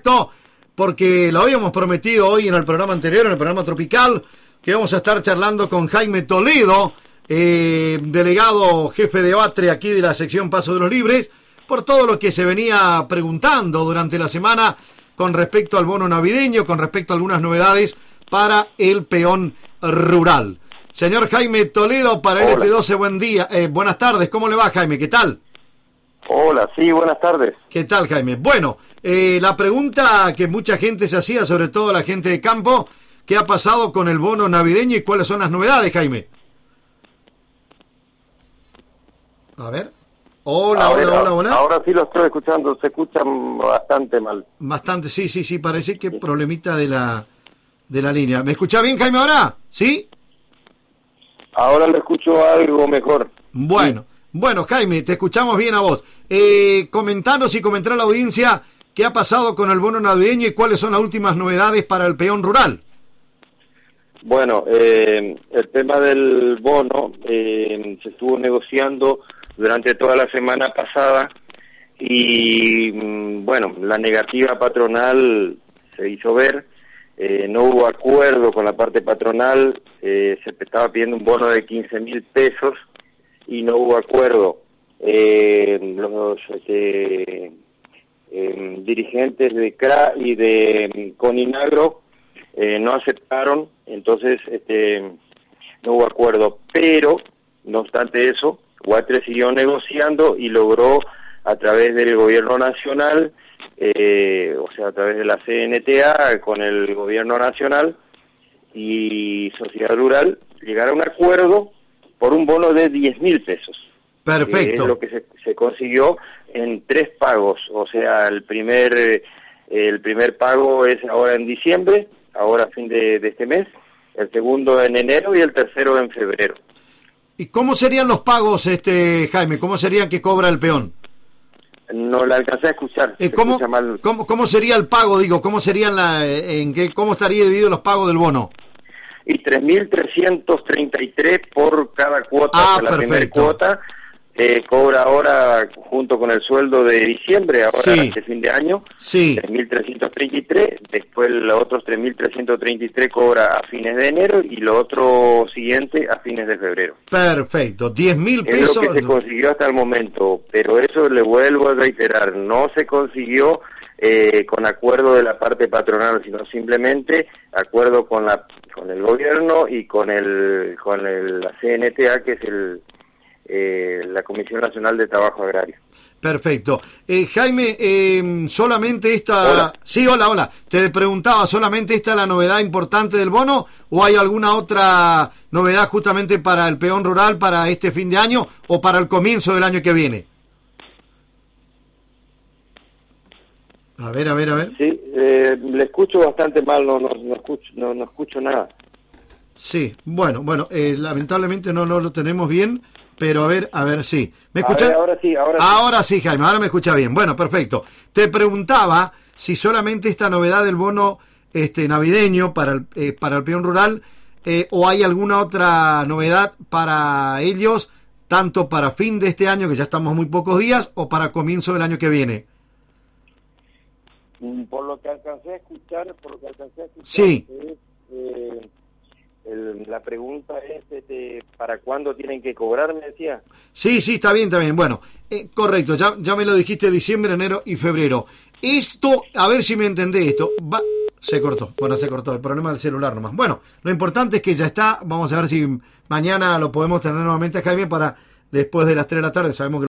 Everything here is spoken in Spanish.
supuesto, porque lo habíamos prometido hoy en el programa anterior, en el programa Tropical, que vamos a estar charlando con Jaime Toledo, delegado jefe de Batre aquí de la sección Paso de los Libres, por todo lo que se venía preguntando durante la semana con respecto al bono navideño, con respecto a algunas novedades para el peón rural. Señor Jaime Toledo, para el LT12, buen día, buenas tardes, ¿cómo le va, Jaime? ¿Qué tal? Hola, sí, buenas tardes. ¿Qué tal, Jaime? Bueno, la pregunta que mucha gente se hacía, sobre todo la gente de campo, ¿qué ha pasado con el bono navideño y cuáles son las novedades, Jaime? A ver. Hola. Ahora sí lo estoy escuchando, se escuchan bastante mal. Bastante, sí, parece que problemita de la línea. ¿Me escucha bien, Jaime, ahora? ¿Sí? Ahora lo escucho algo mejor. Bueno, Jaime, te escuchamos bien a vos. Comentanos y comentar a la audiencia qué ha pasado con el bono navideño y cuáles son las últimas novedades para el peón rural. Bueno, el tema del bono se estuvo negociando durante toda la semana pasada y, bueno, la negativa patronal se hizo ver. No hubo acuerdo con la parte patronal, se estaba pidiendo un bono de 15.000 pesos y no hubo acuerdo. Los dirigentes de CRA y de Coninagro no aceptaron, entonces no hubo acuerdo, pero no obstante eso, Batre siguió negociando y logró a través del gobierno nacional, o sea, a través de la CNTA con el gobierno nacional y Sociedad Rural, llegar a un acuerdo por un bono de 10.000 pesos. Perfecto. Es lo que se consiguió en 3 pagos, o sea, el primer pago es ahora en diciembre, ahora a fin de este mes, el segundo en enero y el tercero en febrero. ¿Y cómo serían los pagos, Jaime? ¿Cómo serían que cobra el peón? No la alcancé a escuchar. ¿Cómo sería el pago? Digo, ¿cómo serían cómo estaría dividido los pagos del bono? Y 3.333 por cada cuota. La primera cuota cobra ahora junto con el sueldo de diciembre, ahora este fin de año, 3.333, después los otros 3.333 cobra a fines de enero y lo otro siguiente a fines de febrero. Perfecto, 10.000 pesos. Es lo que se consiguió hasta el momento, pero eso le vuelvo a reiterar, no se consiguió con acuerdo de la parte patronal, sino simplemente acuerdo con el gobierno y con la CNTA, que es la Comisión Nacional de Trabajo Agrario. Perfecto. Jaime, solamente esta... Hola. Sí, hola. Te preguntaba, ¿solamente esta es la novedad importante del bono o hay alguna otra novedad justamente para el peón rural para este fin de año o para el comienzo del año que viene? A ver. Sí, le escucho bastante mal, no escucho nada. Sí, bueno, lamentablemente no lo tenemos bien, pero a ver, sí. ¿Me escuchas? Ahora sí, Jaime, ahora me escucha bien. Bueno, perfecto. Te preguntaba si solamente esta novedad del bono navideño para el peón rural o hay alguna otra novedad para ellos, tanto para fin de este año, que ya estamos muy pocos días, o para comienzo del año que viene. Por lo que alcancé a escuchar, sí. La pregunta es, ¿para cuándo tienen que cobrar, me decía? Sí, está bien. Bueno, correcto, ya me lo dijiste, diciembre, enero y febrero. Esto, a ver si me entendés esto, se cortó, el problema del celular nomás. Bueno, lo importante es que ya está, vamos a ver si mañana lo podemos tener nuevamente a Jaime para después de las 3 de la tarde, sabemos que